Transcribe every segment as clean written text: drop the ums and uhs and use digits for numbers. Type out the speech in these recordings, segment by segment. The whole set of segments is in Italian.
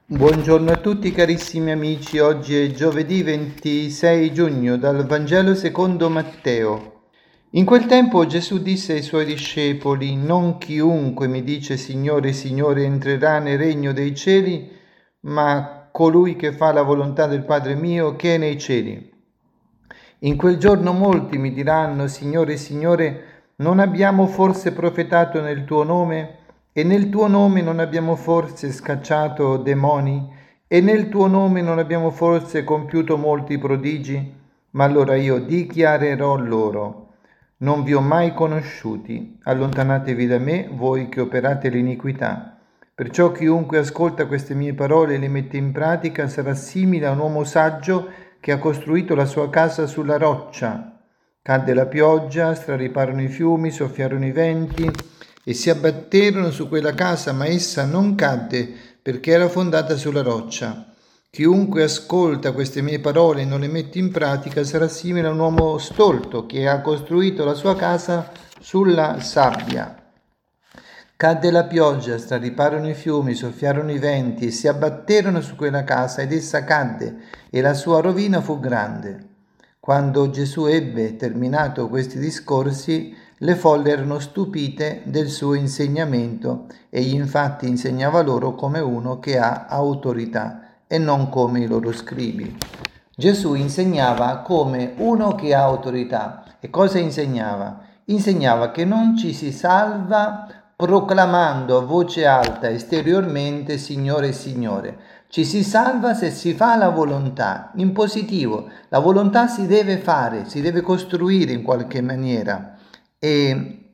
Buongiorno a tutti carissimi amici, oggi è giovedì 26 giugno dal Vangelo secondo Matteo. In quel tempo Gesù disse ai suoi discepoli: Non chiunque mi dice Signore, Signore entrerà nel regno dei cieli, ma colui che fa la volontà del Padre mio che è nei cieli. In quel giorno molti mi diranno: Signore, Signore, non abbiamo forse profetato nel tuo nome? E nel tuo nome non abbiamo forse scacciato demoni? E nel tuo nome non abbiamo forse compiuto molti prodigi? Ma allora io dichiarerò loro: non vi ho mai conosciuti, allontanatevi da me, voi che operate l'iniquità. Perciò chiunque ascolta queste mie parole e le mette in pratica sarà simile a un uomo saggio che ha costruito la sua casa sulla roccia. Cadde la pioggia, strariparono i fiumi, soffiarono i venti e si abbatterono su quella casa, ma essa non cadde perché era fondata sulla roccia. Chiunque ascolta queste mie parole e non le mette in pratica sarà simile a un uomo stolto che ha costruito la sua casa sulla sabbia. Cadde la pioggia, strariparono i fiumi, soffiarono i venti e si abbatterono su quella casa ed essa cadde e la sua rovina fu grande. Quando Gesù ebbe terminato questi discorsi, le folle erano stupite del suo insegnamento. Egli infatti insegnava loro come uno che ha autorità e non come i loro scribi. Gesù insegnava come uno che ha autorità. E cosa insegnava? Insegnava che non ci si salva proclamando a voce alta esteriormente Signore, Signore. Ci si salva se si fa la volontà, in positivo. La volontà si deve fare, si deve costruire in qualche maniera. E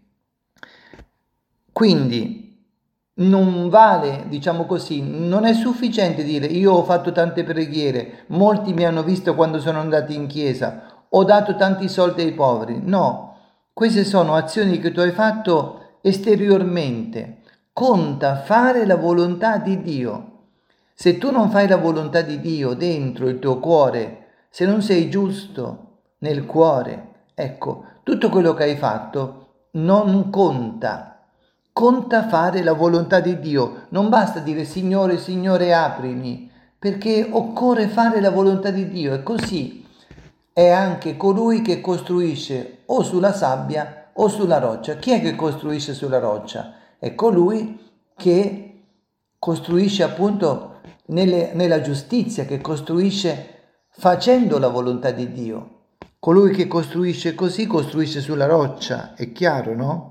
quindi non vale, diciamo così, non è sufficiente dire io ho fatto tante preghiere, molti mi hanno visto quando sono andati in chiesa, ho dato tanti soldi ai poveri. No, queste sono azioni che tu hai fatto esteriormente. Conta fare la volontà di Dio. Se tu non fai la volontà di Dio dentro il tuo cuore, se non sei giusto nel cuore, ecco, tutto quello che hai fatto non conta. Conta fare la volontà di Dio. Non basta dire Signore, Signore, aprimi, perché occorre fare la volontà di Dio. E così è anche colui che costruisce o sulla sabbia o sulla roccia. Chi è che costruisce sulla roccia? È colui che costruisce appunto nella giustizia, che costruisce facendo la volontà di Dio. Colui che costruisce così costruisce sulla roccia, è chiaro, no?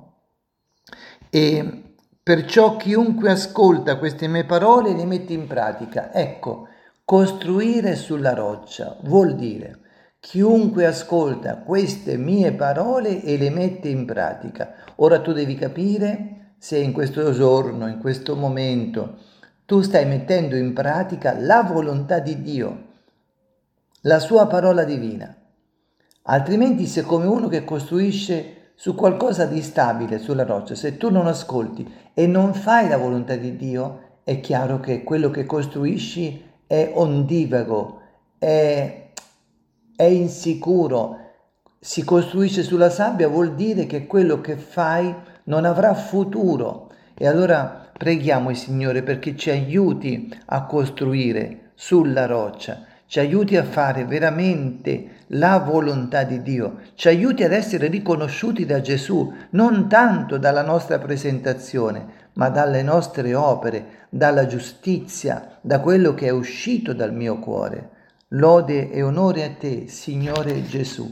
E perciò chiunque ascolta queste mie parole le mette in pratica. Ecco, costruire sulla roccia vuol dire chiunque ascolta queste mie parole e le mette in pratica. Ora tu devi capire se in questo giorno, in questo momento, tu stai mettendo in pratica la volontà di Dio, la sua parola divina. Altrimenti sei come uno che costruisce su qualcosa di stabile, sulla roccia. Se tu non ascolti e non fai la volontà di Dio, è chiaro che quello che costruisci è ondivago, è insicuro. Si costruisce sulla sabbia vuol dire che quello che fai non avrà futuro. E allora preghiamo il Signore perché ci aiuti a costruire sulla roccia, ci aiuti a fare veramente la volontà di Dio, ci aiuti ad essere riconosciuti da Gesù, non tanto dalla nostra presentazione, ma dalle nostre opere, dalla giustizia, da quello che è uscito dal mio cuore. Lode e onore a te, Signore Gesù.